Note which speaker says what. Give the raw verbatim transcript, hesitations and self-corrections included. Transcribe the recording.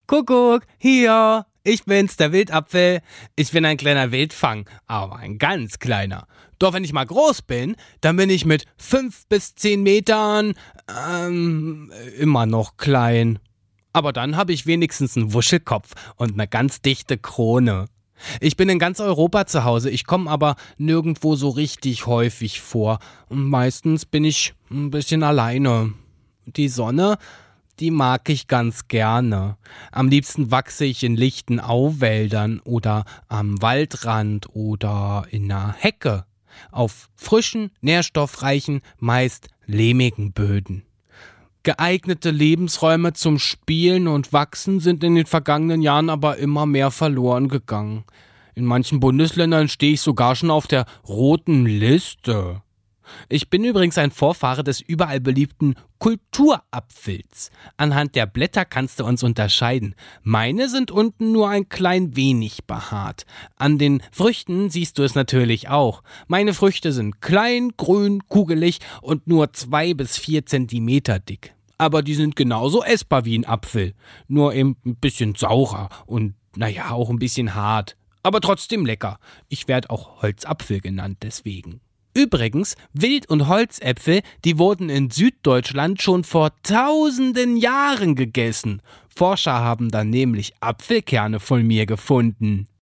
Speaker 1: Kuckuck, hier, ich bin's, der Wildapfel. Ich bin ein kleiner Wildfang, aber ein ganz kleiner. Doch wenn ich mal groß bin, dann bin ich mit fünf bis zehn Metern ähm, immer noch klein. Aber dann habe ich wenigstens einen Wuschelkopf und eine ganz dichte Krone. Ich bin in ganz Europa zu Hause, ich komme aber nirgendwo so richtig häufig vor. Und meistens bin ich ein bisschen alleine. Die Sonne, die mag ich ganz gerne. Am liebsten wachse ich in lichten Auwäldern oder am Waldrand oder in einer Hecke. Auf frischen, nährstoffreichen, meist lehmigen Böden. Geeignete Lebensräume zum Spielen und Wachsen sind in den vergangenen Jahren aber immer mehr verloren gegangen. In manchen Bundesländern stehe ich sogar schon auf der roten Liste. Ich bin übrigens ein Vorfahre des überall beliebten Kulturapfels. Anhand der Blätter kannst du uns unterscheiden. Meine sind unten nur ein klein wenig behaart. An den Früchten siehst du es natürlich auch. Meine Früchte sind klein, grün, kugelig und nur zwei bis vier Zentimeter dick. Aber die sind genauso essbar wie ein Apfel. Nur eben ein bisschen saurer und naja, auch ein bisschen hart. Aber trotzdem lecker. Ich werde auch Holzapfel genannt deswegen. Übrigens, Wild- und Holzäpfel, die wurden in Süddeutschland schon vor tausenden Jahren gegessen. Forscher haben dann nämlich Apfelkerne von mir gefunden.